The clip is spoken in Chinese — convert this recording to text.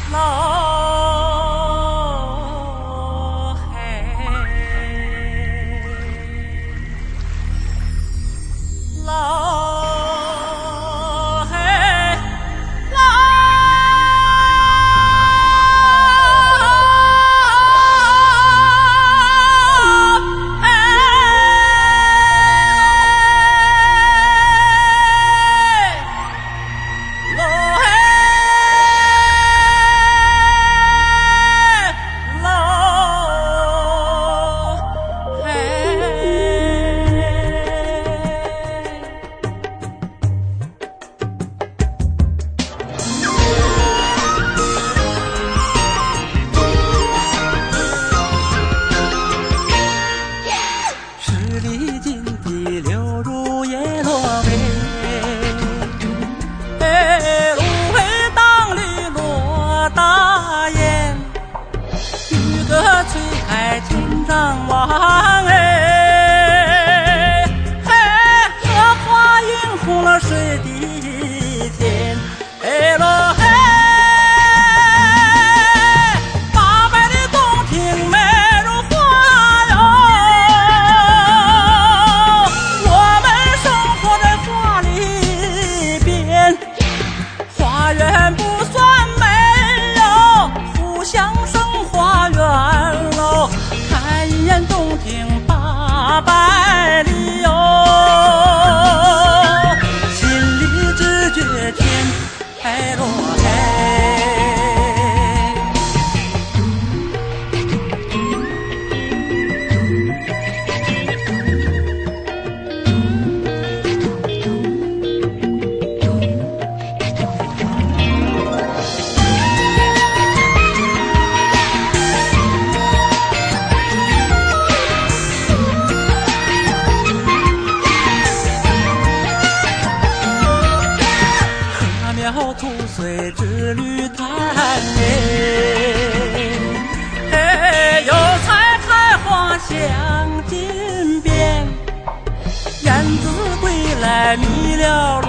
老嘿，老嘿，老嘿，老嘿。十里金堤流入耶罗北，芦苇荡里落大雁，渔歌吹开千丈望哎，荷花映红了水底天，哎罗嘿。花园不算美哟，互相生花园喽，看一眼洞庭800里哟，心里只觉天黑罗黑。吐穗之绿滩哎，油菜开花香金边，燕子归来觅了